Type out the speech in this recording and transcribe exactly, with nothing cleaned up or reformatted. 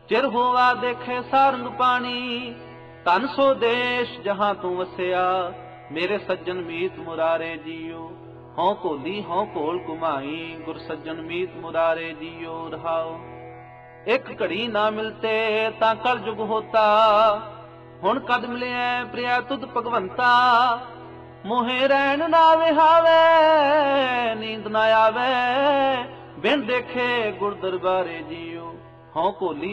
चिर होवा देखे सारंग पानी, धन सो देश जहां तू वसिया। मेरे सज्जन मीत मुरारे जियो, हों कोली हों कोल कुमाई। गुर सज्जन मीत मुरारे जियो रहाओ। एक घड़ी ना मिलते ता कल जुग होता, हुण कद मिलिया प्रिया तुद भगवंता। मोहे रैन ना विहावे, नींद ना आवे, बिन देखे गुर दरबारे जियो। हों कोली